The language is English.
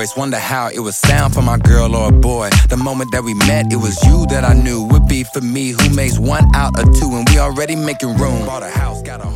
voice. Wonder how it would sound for my girl or a boy. The moment that we met, it was you that I knew would be for me. Who makes one out of two, and we already making room. Bought a house, got a